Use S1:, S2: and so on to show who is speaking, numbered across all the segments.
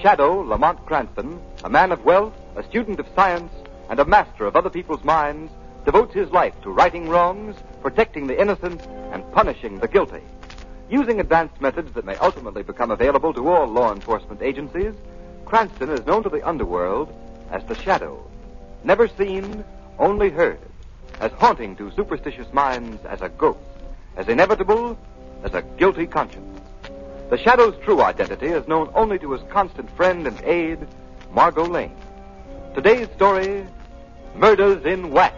S1: Shadow, Lamont Cranston, a man of wealth, a student of science, and a master of other people's minds, devotes his life to righting wrongs, protecting the innocent, and punishing the guilty. Using advanced methods that may ultimately become available to all law enforcement agencies, Cranston is known to the underworld as the Shadow. Never seen, only heard. As haunting to superstitious minds as a ghost. As inevitable as a guilty conscience. The Shadow's true identity is known only to his constant friend and aide, Margot Lane. Today's story, Murders in Wax.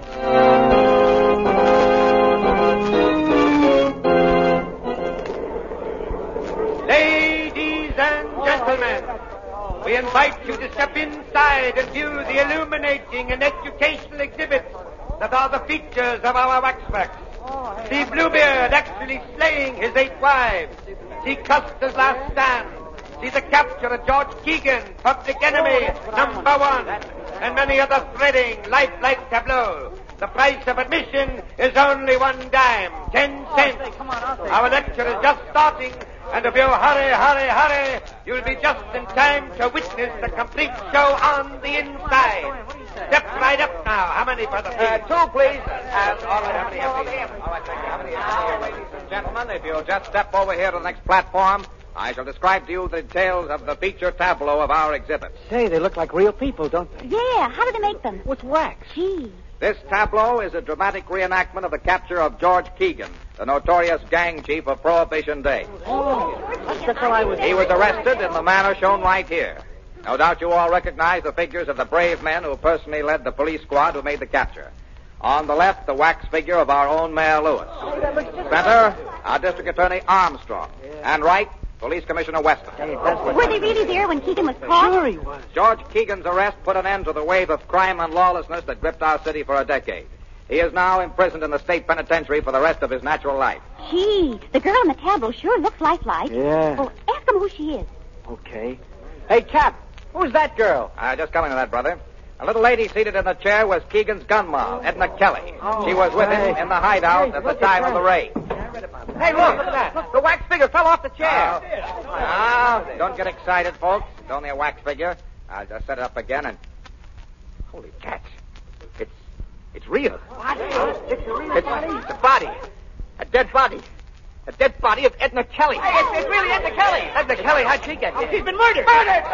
S2: Ladies and gentlemen, we invite you to step inside and view the illuminating and educational exhibits that are the features of our waxworks. See Bluebeard actually slaying his 8 wives. See Custer's last stand. See the capture of George Keegan, public enemy #1. And many other thrilling, lifelike tableaux. The price of admission is only 1 dime, 10 cents. Our lecture is just starting, and if you hurry, you'll be just in time to witness the complete show on the inside. Step right up now. How many, Brother Pete?
S3: 2, please.
S2: All right, how many?
S3: Ladies and gentlemen, if you'll just step over here to the next platform, I shall describe to you the details of the feature tableau of our exhibit.
S4: Say, they look like real people, don't they?
S5: Yeah, how do they make them?
S4: With wax.
S5: Gee.
S3: This tableau is a dramatic reenactment of the capture of George Keegan, the notorious gang chief of Prohibition Day.
S4: Oh, that's the fellow I was...
S3: He was arrested in the manner shown right here. No doubt you all recognize the figures of the brave men who personally led the police squad who made the capture. On the left, the wax figure of our own Mayor Lewis. Center, our District Attorney Armstrong. And right, Police Commissioner Weston.
S5: Were they really there when Keegan was caught?
S4: Sure he was.
S3: George Keegan's arrest put an end to the wave of crime and lawlessness that gripped our city for a decade. He is now imprisoned in the state penitentiary for the rest of his natural life.
S5: Gee, the girl in the tableau sure looks lifelike.
S4: Yeah.
S5: Oh, ask him who she is.
S4: Okay. Hey, Cap, who's that girl?
S3: Just coming to that, brother. A little lady seated in the chair was Keegan's gun moll, Edna Kelly. She was with him in the hideout at the time of the raid.
S4: Hey, look at that. The wax figure fell off the chair.
S3: Now, don't get excited, folks. It's only a wax figure. I'll just set it up again and... Holy cats. It's real.
S4: What?
S3: It's a body. A dead body. A dead body of Edna Kelly.
S4: It's really Edna Kelly.
S3: Edna Kelly, how'd she get here?
S4: She's been murdered.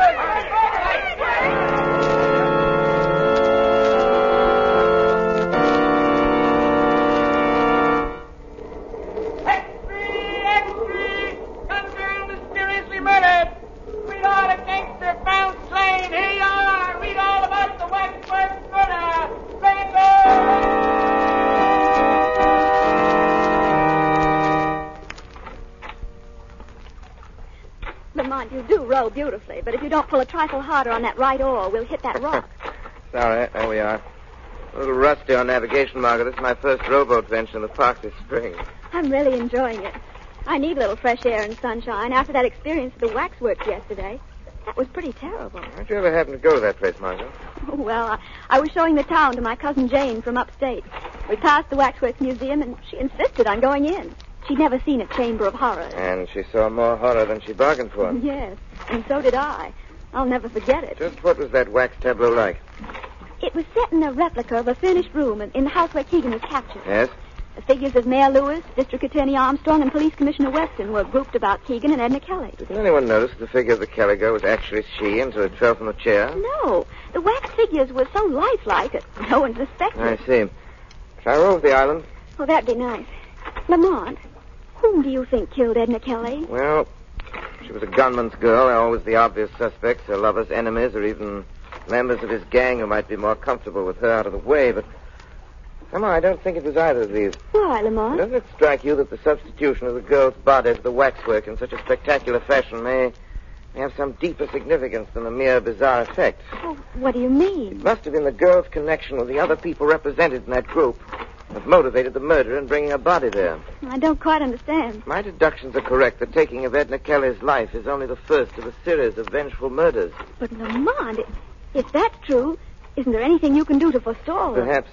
S5: Lamont, you do row beautifully, but if you don't pull a trifle harder on that right oar, we'll hit that rock.
S6: Sorry, there we are. A little rusty on navigation, Margaret. This is my first rowboat venture in the park this spring.
S5: I'm really enjoying it. I need a little fresh air and sunshine after that experience at the waxworks yesterday. That was pretty terrible.
S6: How'd you ever happen to go to that place, Margaret?
S5: Well, I was showing the town to my cousin Jane from upstate. We passed the Waxworks Museum, and she insisted on going in. She'd never seen a chamber of horrors.
S6: And she saw more horror than she bargained for.
S5: Yes, and so did I. I'll never forget it.
S6: Just what was that wax tableau like?
S5: It was set in a replica of a furnished room in the house where Keegan was captured.
S6: Yes?
S5: The figures of Mayor Lewis, District Attorney Armstrong, and Police Commissioner Weston were grouped about Keegan and Edna Kelly.
S6: Didn't anyone notice the figure of the Kelly girl was actually she until it fell from the chair?
S5: No. The wax figures were so lifelike that no one suspected.
S6: I see. Shall I row with the island?
S5: Oh, that'd be nice. Lamont, whom do you think killed Edna Kelly?
S6: Well, she was a gunman's girl. They're always the obvious suspects, her lovers, enemies, or even members of his gang who might be more comfortable with her out of the way, but somehow I don't think it was either of these.
S5: Why, Lamont?
S6: Doesn't it strike you that the substitution of the girl's body for the waxwork in such a spectacular fashion may have some deeper significance than a mere bizarre effect?
S5: Oh, what do you mean?
S6: It must have been the girl's connection with the other people represented in that group that motivated the murderer in bringing her body there.
S5: I don't quite understand.
S6: My deductions are correct. The taking of Edna Kelly's life is only the first of a series of vengeful murders.
S5: But, Lamont, if that's true, isn't there anything you can do to forestall her?
S6: Perhaps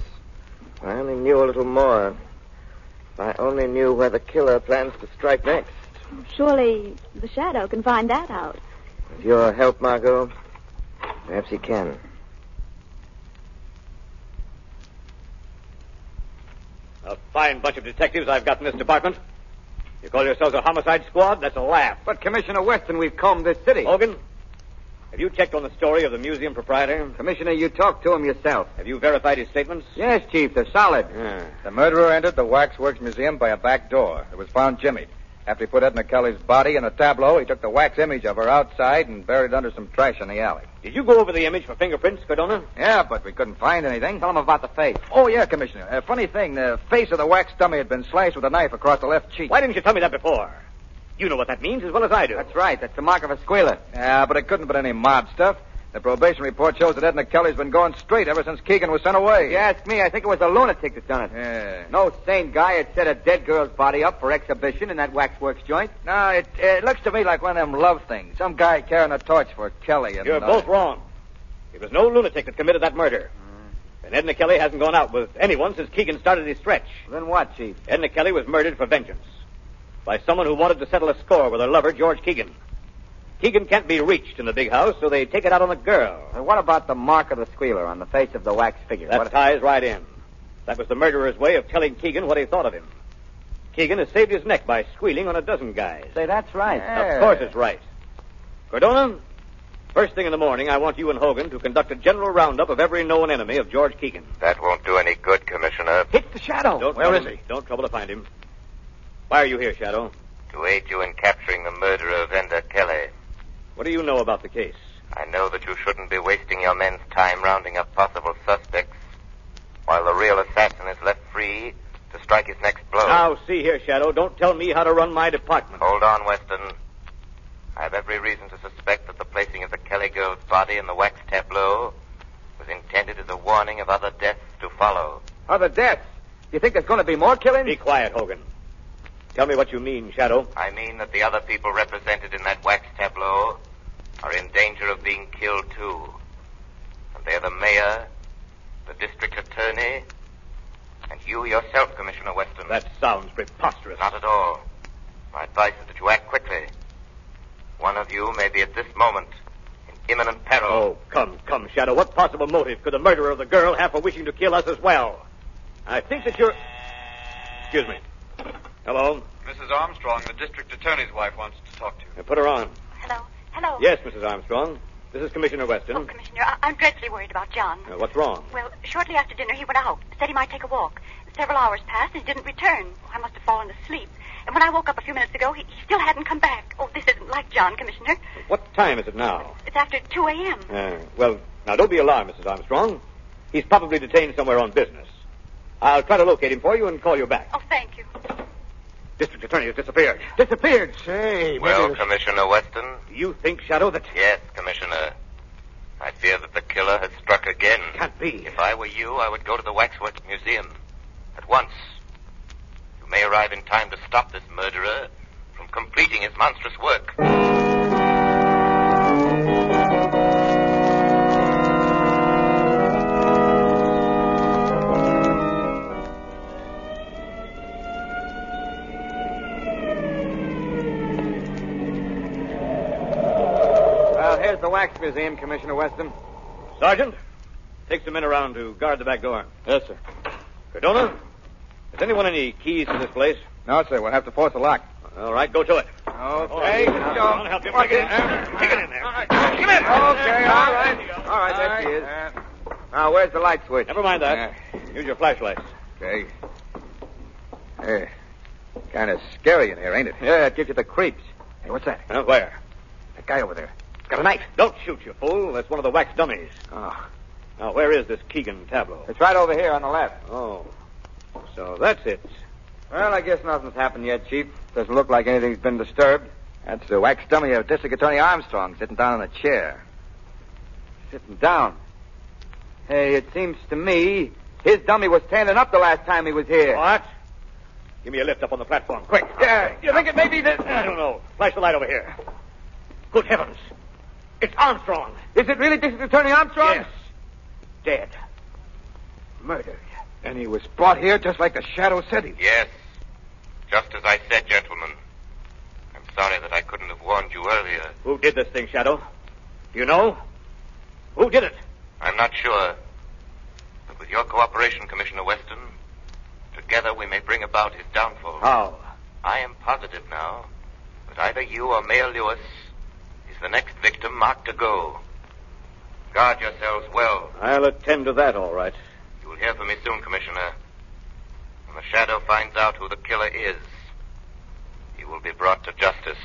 S6: I only knew a little more. If I only knew where the killer plans to strike next.
S5: Surely the Shadow can find that out.
S6: With your help, Margot, perhaps he can.
S3: A fine bunch of detectives I've got in this department. You call yourselves a homicide squad? That's a laugh.
S4: But, Commissioner Weston, we've combed this city.
S3: Hogan, have you checked on the story of the museum proprietor?
S4: Commissioner, you talked to him yourself.
S3: Have you verified his statements?
S4: Yes, Chief, they're solid.
S3: Yeah.
S7: The murderer entered the Waxworks Museum by a back door. It was found jimmied. After he put Edna Kelly's body in a tableau, he took the wax image of her outside and buried it under some trash in the alley.
S3: Did you go over the image for fingerprints, Cardona?
S7: Yeah, but we couldn't find anything.
S4: Tell him about the face.
S7: Oh, yeah, Commissioner. Funny thing, the face of the wax dummy had been slashed with a knife across the left cheek.
S3: Why didn't you tell me that before? You know what that means as well as I do.
S4: That's right. That's the mark of a squealer.
S7: Yeah, but it couldn't have been any mob stuff. The probation report shows that Edna Kelly's been going straight ever since Keegan was sent away.
S4: If you ask me, I think it was a lunatic that done it.
S7: Yeah.
S4: No sane guy had set a dead girl's body up for exhibition in that waxworks joint.
S7: No, it looks to me like one of them love things. Some guy carrying a torch for Kelly. And,
S3: You're both wrong. It was no lunatic that committed that murder. And Edna Kelly hasn't gone out with anyone since Keegan started his stretch.
S4: Then what, Chief?
S3: Edna Kelly was murdered for vengeance by someone who wanted to settle a score with her lover, George Keegan. Keegan can't be reached in the big house, so they take it out on the girl.
S4: And what about the mark of the squealer on the face of the wax figure?
S3: That ties right in. That was the murderer's way of telling Keegan what he thought of him. Keegan has saved his neck by squealing on a dozen guys.
S4: Say, that's right.
S3: Of course it's right. Cardona, first thing in the morning, I want you and Hogan to conduct a general roundup of every known enemy of George Keegan.
S8: That won't do any good, Commissioner.
S4: Hit the Shadow.
S3: Where is he? Don't trouble to find him. Why are you here, Shadow?
S8: To aid you in capturing the murderer of Edna Kelly.
S3: What do you know about the case?
S8: I know that you shouldn't be wasting your men's time rounding up possible suspects while the real assassin is left free to strike his next blow.
S3: Now, see here, Shadow. Don't tell me how to run my department.
S8: Hold on, Weston. I have every reason to suspect that the placing of the Kelly girl's body in the wax tableau was intended as a warning of other deaths to follow.
S4: Other deaths? You think there's going to be more killings?
S3: Be quiet, Hogan. Tell me what you mean, Shadow.
S8: I mean that the other people represented in that wax tableau are in danger of being killed, too. And they're the mayor, the district attorney, and you yourself, Commissioner Weston.
S3: That sounds preposterous.
S8: Not at all. My advice is that you act quickly. One of you may be at this moment in imminent peril.
S3: Oh, come, Shadow. What possible motive could the murderer of the girl have for wishing to kill us as well? I think that you're... Excuse me. Hello?
S9: Mrs. Armstrong, the district attorney's wife, wants to talk to you.
S3: Put her on.
S10: Hello.
S3: Yes, Mrs. Armstrong. This is Commissioner Weston.
S10: Oh, Commissioner, I'm dreadfully worried about John.
S3: What's wrong?
S10: Well, shortly after dinner, he went out. Said he might take a walk. Several hours passed, and he didn't return. I must have fallen asleep. And when I woke up a few minutes ago, he still hadn't come back. Oh, this isn't like John, Commissioner.
S3: What time is it now?
S10: It's after 2 a.m.
S3: Well, now, don't be alarmed, Mrs. Armstrong. He's probably detained somewhere on business. I'll try to locate him for you and call you back.
S10: Oh, thank you.
S3: District attorney has disappeared.
S4: Disappeared? Say,
S8: Well, Commissioner Weston?
S3: Do you think, Shadow, that...
S8: Yes, Commissioner. I fear that the killer has struck again.
S3: Can't be.
S8: If I were you, I would go to the Waxworks Museum. At once. You may arrive in time to stop this murderer from completing his monstrous work.
S4: Well, here's the wax museum, Commissioner Weston.
S3: Sergeant, take some men around to guard the back door.
S7: Yes, sir.
S3: Cardona, has anyone any keys to this place?
S7: No, sir. We'll have to force the lock.
S3: All right, go to it.
S4: Okay.
S3: Come on, help him. Take it in there. Take it in there. Come in.
S4: Okay, all right. All right, there she is. Now, where's the light switch?
S3: Never mind that. Use your flashlights.
S7: Okay. Hey, kind of scary in here, ain't it?
S4: Yeah, it gives you the creeps.
S7: Hey, what's that?
S3: Where?
S7: That guy over there. He's got a knife.
S3: Don't shoot, you fool. That's one of the wax dummies.
S7: Oh.
S3: Now, where is this Keegan tableau?
S4: It's right over here on the left.
S3: Oh. So that's it.
S4: Well, I guess nothing's happened yet, Chief. Doesn't look like anything's been disturbed.
S7: That's the wax dummy of District Attorney Armstrong sitting down in a chair.
S4: Sitting down. Hey, it seems to me his dummy was standing up the last time he was here.
S3: What? Give me a lift up on the platform, quick.
S4: Yeah, you think it may be this?
S3: I don't know. Flash the light over here. Good heavens. It's Armstrong.
S4: Is it really District Attorney Armstrong?
S3: Yes. Dead. Murdered.
S7: And he was brought here just like the Shadow said he was.
S8: Yes. Just as I said, gentlemen. I'm sorry that I couldn't have warned you earlier.
S2: Who did this thing, Shadow? Do you know? Who did it?
S8: I'm not sure. But with your cooperation, Commissioner Weston, together we may bring about his downfall.
S2: How?
S8: I am positive now that either you or Mayor Lewis is the next victim marked to go. Guard yourselves well.
S2: I'll attend to that, all right.
S8: You will hear from me soon, Commissioner. When the Shadow finds out who the killer is, he will be brought to justice.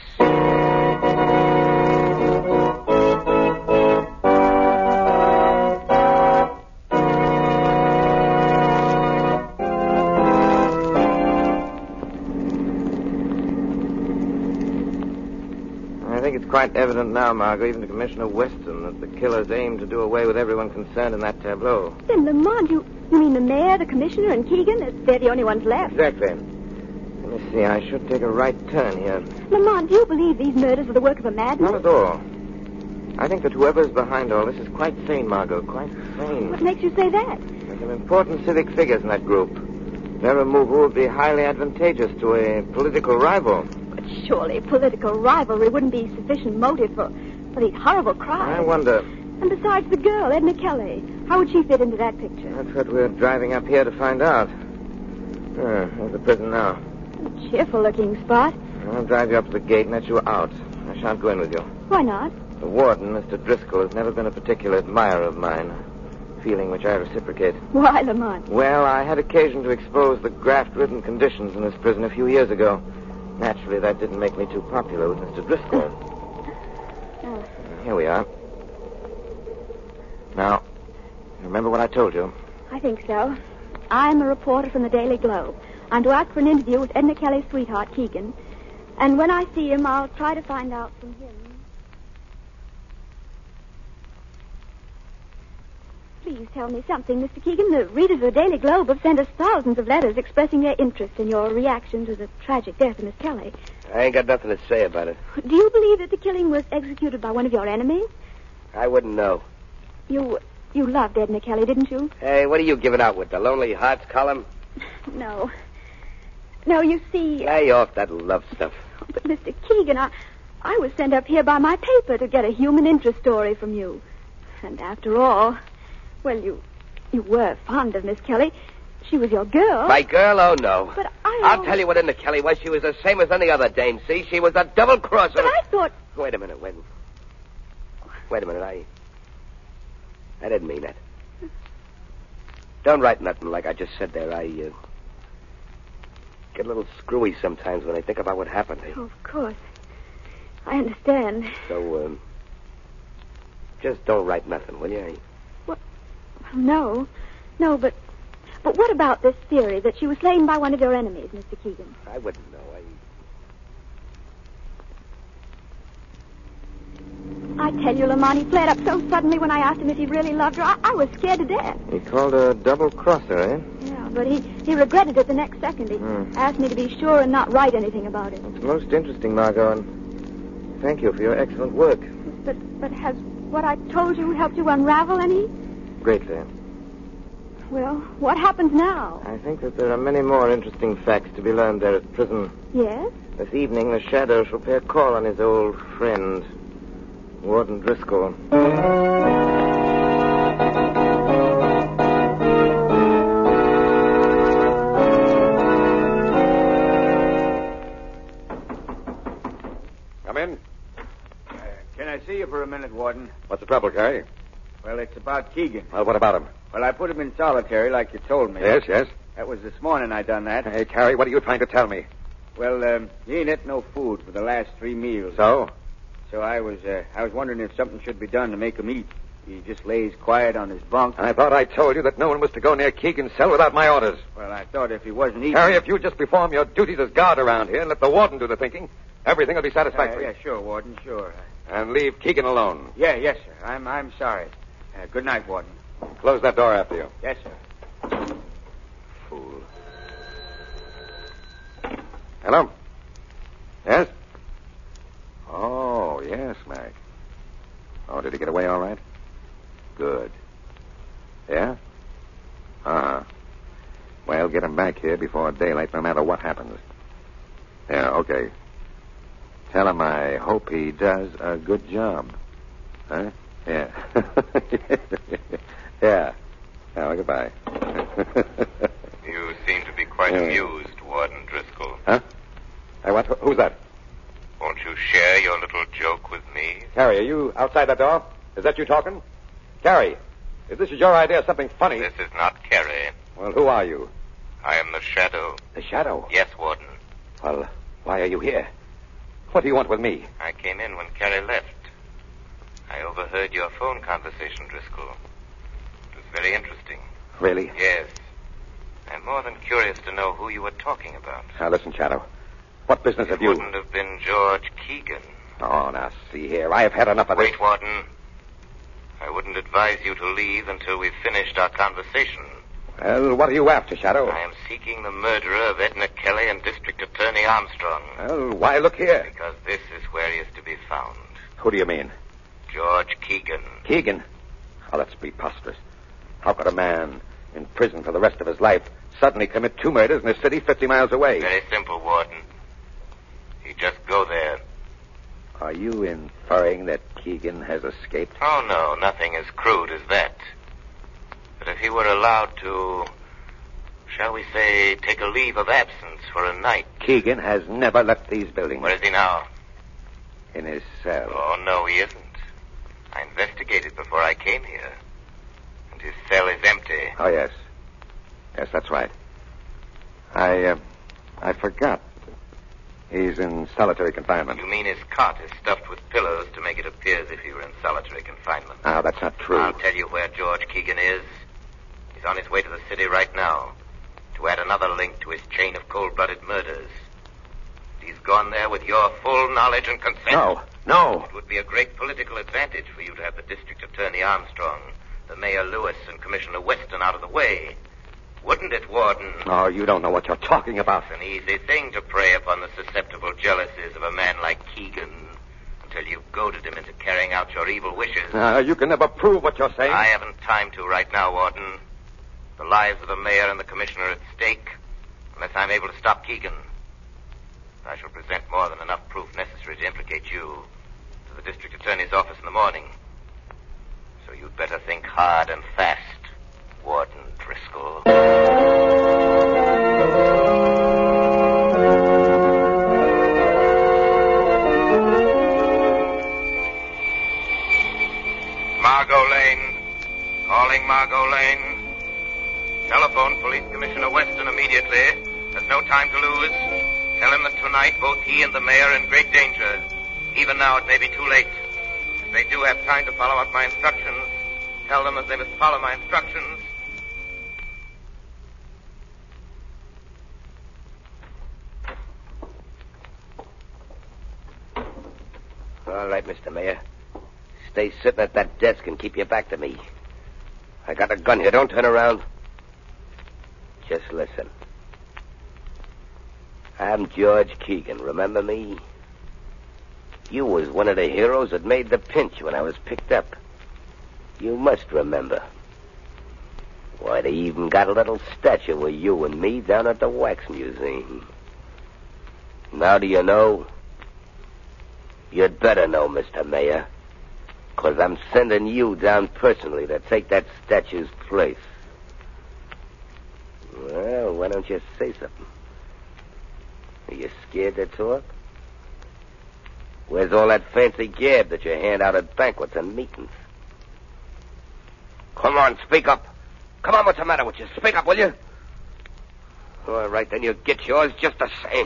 S6: I think it's quite evident now, Margot, even to Commissioner Weston, that the killers aim to do away with everyone concerned in that tableau.
S5: Then, Lamont, you mean the mayor, the commissioner, and Keegan? They're the only ones left.
S6: Exactly. Let me see, I should take a right turn here.
S5: Lamont, do you believe these murders are the work of a madman?
S6: Not at all. I think that whoever's behind all this is quite sane, Margot, quite sane.
S5: What makes you say that?
S6: There's some important civic figures in that group. Their removal would be highly advantageous to a political rival.
S5: But surely political rivalry wouldn't be sufficient motive for these horrible crimes.
S6: I wonder.
S5: And besides the girl, Edna Kelly, how would she fit into that picture?
S6: That's what we're driving up here to find out. There's the prison now.
S5: A cheerful-looking spot.
S6: I'll drive you up to the gate and let you out. I shan't go in with you.
S5: Why not?
S6: The warden, Mr. Driscoll, has never been a particular admirer of mine. A feeling which I reciprocate.
S5: Why, Lamont?
S6: Well, I had occasion to expose the graft-ridden conditions in this prison a few years ago. Naturally, that didn't make me too popular with Mr. Driscoll. Here we are. Now, remember what I told you?
S5: I think so. I'm a reporter from the Daily Globe. I'm to ask for an interview with Edna Kelly's sweetheart, Keegan. And when I see him, I'll try to find out from him. Please tell me something, Mr. Keegan. The readers of the Daily Globe have sent us thousands of letters expressing their interest in your reaction to the tragic death of Miss Kelly.
S11: I ain't got nothing to say about it.
S5: Do you believe that the killing was executed by one of your enemies?
S11: I wouldn't know.
S5: You loved Edna Kelly, didn't you?
S11: Hey, what are you giving out with, the Lonely Hearts column?
S5: No. No, you see...
S11: Lay off that love stuff.
S5: But, Mr. Keegan, I was sent up here by my paper to get a human interest story from you. And after all, well, you were fond of Miss Kelly. She was your girl.
S11: My girl? Oh, no.
S5: But
S11: I'll tell you what Edna Kelly was. She was the same as any other dame, see? She was a double-crosser.
S5: But I thought...
S11: Wait a minute, wait a minute, I didn't mean that. Don't write nothing like I just said there. I get a little screwy sometimes when I think about what happened.
S5: Oh, of course. I understand.
S11: So, just don't write nothing, will you?
S5: What? No, but what about this theory that she was slain by one of your enemies, Mr. Keegan?
S11: I wouldn't know.
S5: I tell you, Lamont, he flared up so suddenly when I asked him if he really loved her. I was scared to death.
S6: He called her a double-crosser, eh?
S5: Yeah, but he regretted it the next second. He asked me to be sure and not write anything about it.
S6: It's most interesting, Margot, and thank you for your excellent work.
S5: But has what I told you helped you unravel any?
S6: Greatly.
S5: Well, what happens now?
S6: I think that there are many more interesting facts to be learned there at prison.
S5: Yes?
S6: This evening, the Shadow shall pay a call on his old friend, Warden Driscoll.
S12: Come in.
S13: Can I see you for a minute, Warden?
S12: What's the trouble, Carrie?
S13: Well, it's about Keegan.
S12: Well, what about him?
S13: Well, I put him in solitary like you told me.
S12: Yes.
S13: That was this morning I done that.
S12: Hey, Carrie, what are you trying to tell me?
S13: Well, he ain't ate no food for the last 3 meals.
S12: So?
S13: So I was wondering if something should be done to make him eat. He just lays quiet on his bunk.
S12: I thought I told you that no one was to go near Keegan's cell without my orders.
S13: Well, I thought if he wasn't eating...
S12: Harry, if you just perform your duties as guard around here and let the warden do the thinking, everything will be satisfactory.
S13: Yeah, sure, Warden, sure.
S12: And leave Keegan alone.
S13: Yes, sir. I'm sorry. Good night, Warden.
S12: Close that door after you.
S13: Yes, sir.
S12: Fool. Hello? Yes? Oh, yes, Mac. Oh, did he get away all right? Good. Yeah? Uh-huh. Well, get him back here before daylight, no matter what happens. Yeah, okay. Tell him I hope he does a good job. Huh? Yeah. Yeah. Well, goodbye.
S8: You seem to be quite amused, Warden Driscoll.
S12: Huh? What? Who's that?
S8: Won't you share your little joke with me?
S12: Carrie, are you outside that door? Is that you talking? Carrie, if this is your idea of something funny...
S8: This is not Carrie.
S12: Well, who are you?
S8: I am the Shadow.
S12: The Shadow?
S8: Yes, Warden.
S12: Well, why are you here? What do you want with me?
S8: I came in when Carrie left. I overheard your phone conversation, Driscoll. It was very interesting.
S12: Really?
S8: Yes. I'm more than curious to know who you were talking about.
S12: Now, listen, Shadow. What business have you...
S8: It wouldn't have been George Keegan.
S12: Oh, now, see here. I have had enough of this.
S8: Wait, Warden. I wouldn't advise you to leave until we've finished our conversation.
S12: Well, what are you after, Shadow?
S8: I am seeking the murderer of Edna Kelly and District Attorney Armstrong.
S12: Well, why look here?
S8: Because this is where he is to be found.
S12: Who do you mean?
S8: George Keegan.
S12: Keegan? Oh, that's preposterous. How could a man in prison for the rest of his life suddenly commit 2 murders in a city 50 miles away?
S8: Very simple, Warden. He'd just go there.
S12: Are you inferring that Keegan has escaped?
S8: Oh, no, nothing as crude as that. But if he were allowed to, shall we say, take a leave of absence for a night.
S12: Keegan has never left these buildings.
S8: Where is he now?
S12: In his cell.
S8: Oh, no, he isn't. I investigated before I came here. And his cell is empty.
S12: Oh, yes. Yes, that's right. I forgot. He's in solitary confinement.
S8: You mean his cot is stuffed with pillows to make it appear as if he were in solitary confinement?
S12: Ah, that's not true.
S8: I'll tell you where George Keegan is. He's on his way to the city right now to add another link to his chain of cold-blooded murders. He's gone there with your full knowledge and consent.
S12: No.
S8: It would be a great political advantage for you to have the District Attorney Armstrong, the Mayor Lewis, and Commissioner Weston out of the way. Wouldn't it, Warden?
S12: Oh, you don't know what you're talking about.
S8: It's an easy thing to prey upon the susceptible jealousies of a man like Keegan until you've goaded him into carrying out your evil wishes.
S12: You can never prove what you're saying.
S8: I haven't time to right now, Warden. The lives of the mayor and the commissioner are at stake unless I'm able to stop Keegan. I shall present more than enough proof necessary to implicate you to the district attorney's office in the morning. So you'd better think hard and fast, Warden Driscoll. Margot Lane. Calling Margot Lane. Telephone Police Commissioner Weston immediately. There's no time to lose. Tell him that tonight both he and the mayor are in great danger. Even now it may be too late. If they do have time to follow out my instructions, tell them that they must follow my instructions.
S11: All right, Mr. Mayor. Stay sitting at that desk and keep your back to me. I got a gun here. Don't turn around. Just listen. I'm George Keegan. Remember me? You was one of the heroes that made the pinch when I was picked up. You must remember. Why, they even got a little statue of you and me down at the Wax Museum. Now do you know? You'd better know, Mr. Mayor, 'cause I'm sending you down personally to take that statue's place. Well, why don't you say something? Are you scared to talk? Where's all that fancy gab that you hand out at banquets and meetings? Come on, speak up. Come on, what's the matter with you? Speak up, will you? All right, then you get yours just the same.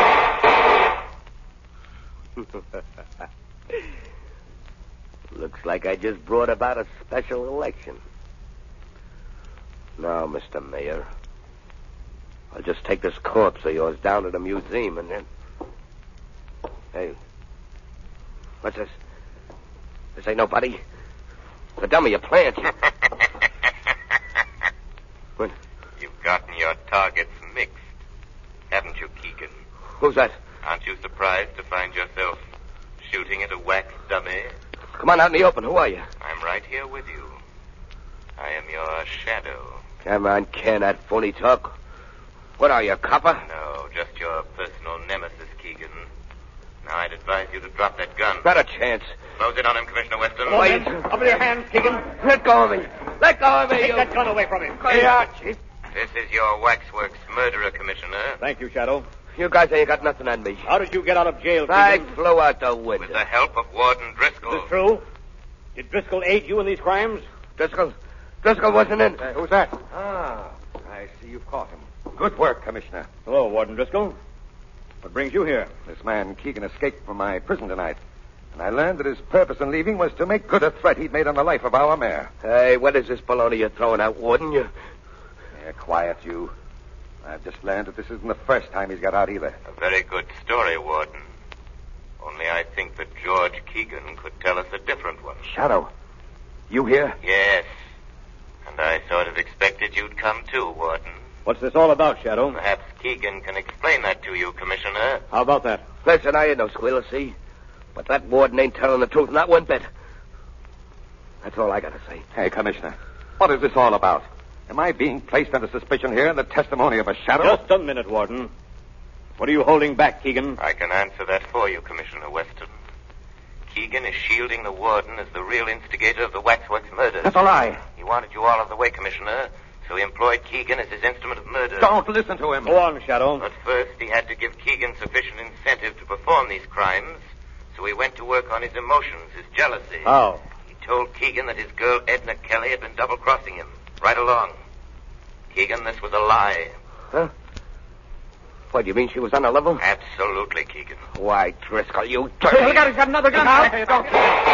S11: Looks like I just brought about a special election. Now, Mr. Mayor, I'll just take this corpse of yours down to the museum and then... Hey, what's this? This ain't nobody. The dummy, a plant. What?
S8: You've gotten your targets mixed, haven't you, Keegan?
S11: Who's that?
S8: Aren't you surprised to find yourself shooting at a wax dummy?
S11: Come on out in the open. Who are you?
S8: I'm right here with you. I am your shadow.
S11: Come on, can that phony talk? What are you, a copper?
S8: No, just your personal nemesis, Keegan. Now, I'd advise you to drop that gun.
S11: Not a chance.
S8: Close in on him, Commissioner Weston.
S2: Wait. Up with your hands, Keegan.
S11: Let go of me. Let go of me.
S2: Take that gun away from him.
S11: Yeah, Chief.
S8: This is your waxworks murderer, Commissioner.
S2: Thank you, Shadow.
S11: You guys ain't got nothing on me.
S2: How did you get out of jail,
S11: I
S2: Keegan?
S11: flew out the window.
S8: With the help of Warden Driscoll.
S2: Is this true? Did Driscoll aid you in these crimes?
S11: Driscoll wasn't in.
S12: Who's that? Ah, I see you've caught him. Good work, Commissioner.
S2: Hello, Warden Driscoll. What brings you here?
S12: This man, Keegan, escaped from my prison tonight. And I learned that his purpose in leaving was to make good a threat he'd made on the life of our mayor.
S11: Hey, what is this baloney you're throwing out, Warden?
S12: Yeah, quiet, you. I've just learned that this isn't the first time he's got out either.
S8: A very good story, Warden. Only I think that George Keegan could tell us a different one.
S12: Shadow, you here?
S8: Yes. And I sort of expected you'd come too, Warden.
S2: What's this all about, Shadow?
S8: Perhaps Keegan can explain that to you, Commissioner.
S2: How about that?
S11: Listen, I ain't no squealer, see? But that warden ain't telling the truth, not one bit. That's all I gotta say.
S12: Hey, Commissioner, what is this all about? Am I being placed under suspicion here in the testimony of a shadow?
S2: Just a minute, Warden. What are you holding back, Keegan?
S8: I can answer that for you, Commissioner Weston. Keegan is shielding the warden as the real instigator of the Waxworks murder.
S12: That's a lie.
S8: He wanted you all out of the way, Commissioner, so he employed Keegan as his instrument of murder.
S12: Don't listen to him.
S2: Go on, Shadow.
S8: But first, he had to give Keegan sufficient incentive to perform these crimes, so he went to work on his emotions, his jealousy.
S2: How?
S8: He told Keegan that his girl Edna Kelly had been double-crossing him, right along. Keegan, this was a lie.
S11: Huh? What, you mean she was on a level?
S8: Absolutely, Keegan.
S11: Why, Driscoll, you dirty...
S2: Hey, look out, he's got another gun.
S11: Don't.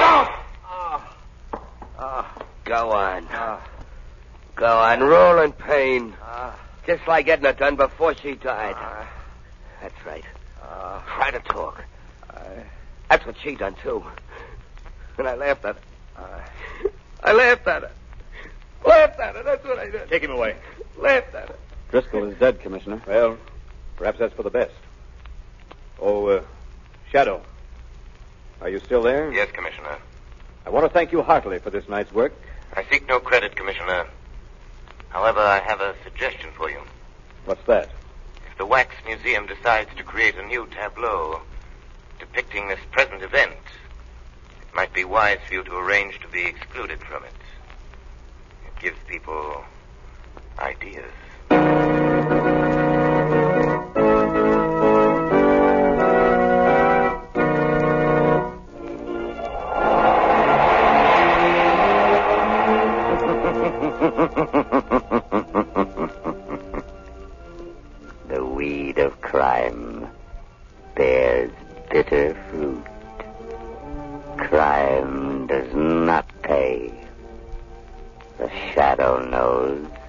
S11: Go on. Go on, roll in pain. Just like Edna done before she died. That's right. Try to talk. That's what she done, too. And I laughed at her. I laughed at her. Laughed at her, that's what I did.
S2: Take him away.
S11: Laughed at her.
S2: Driscoll is dead, Commissioner. Well, perhaps that's for the best. Oh, Shadow. Are you still there?
S8: Yes, Commissioner.
S2: I want to thank you heartily for this night's work.
S8: I seek no credit, Commissioner. However, I have a suggestion for you.
S2: What's that?
S8: If the Wax Museum decides to create a new tableau depicting this present event, it might be wise for you to arrange to be excluded from it. It gives people ideas.
S11: The weed of crime bears bitter fruit. Crime does not pay. The Shadow knows.